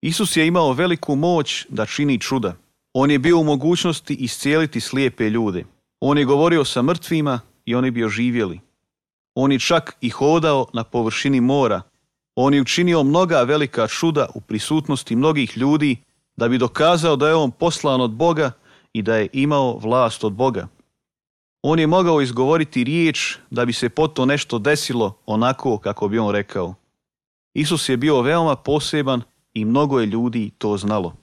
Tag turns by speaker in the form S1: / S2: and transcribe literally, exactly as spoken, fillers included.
S1: Isus je imao veliku moć da čini čuda. On je bio u mogućnosti iscijeliti slijepe ljude. On je govorio sa mrtvima i oni bi oživjeli. On je čak i hodao na površini mora. On je učinio mnoga velika čuda u prisutnosti mnogih ljudi da bi dokazao da je on poslan od Boga i da je imao vlast od Boga. On je mogao izgovoriti riječ da bi se potom nešto desilo onako kako bi on rekao. Isus je bio veoma poseban i mnogo je ljudi to znalo.